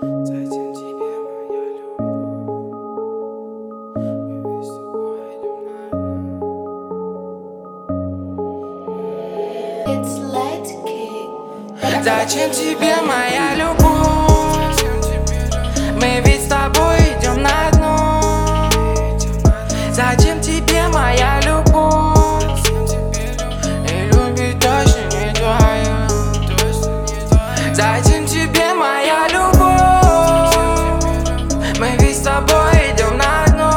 Зачем тебе моя любовь? Мы ведь с тобой идем на дно. It's light kick. Зачем тебе моя любовь? Мы ведь с тобой идем на дно. Зачем тебе моя любовь? И любить точно не твоя. Зачем тебе моя любовь? Мы ведь с тобой идем на дно.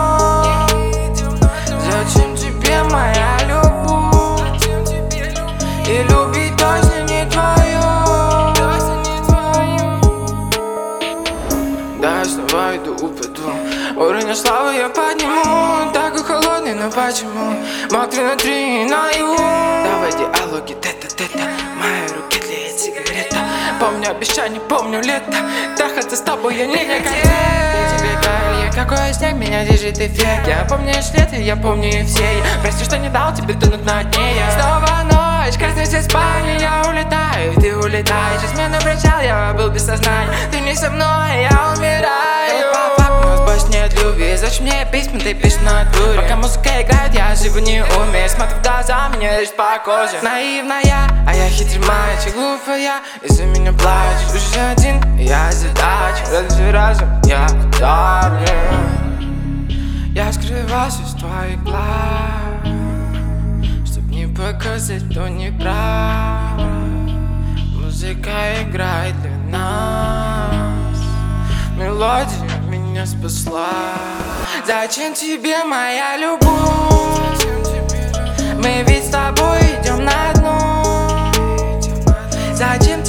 Зачем тебе моя любовь? И любить точно не твое. Да, я снова иду, упаду. Уровень славы я подниму. Такой холодный, но почему? Мак 3 на 3 наяву. Давай диалоги, тета-тета. Мои руки тлеет сигарета. Помню обещание, помню лето. Трахаться с тобой я не хотел. Я тебе колье, какой снег меня держит эффект. Я помню лето, я помню и все. Прости, что не дал тебе тонуть на дне. Снова ночь, красный свет спальни. Я улетаю, ты улетаешь. Измену причал, я был без сознания. Ты не со мной, я умираю. Больше нет любви, зачем мне письма, ты пишешь на дуре. Пока музыка играет, я живу не умею. Смотрю в глаза, меня лишь по коже. Наивная, а я хитрый мальчик. Глупая, из-за меня плачешь. Уже один, я задача. Разве разум, я давлю. Я скрываюсь из твоих глаз, чтоб не показать, кто не прав. Музыка играет для нас. Мелодия меня спасла. Зачем тебе моя любовь? Мы ведь с тобой идем на дно. Зачем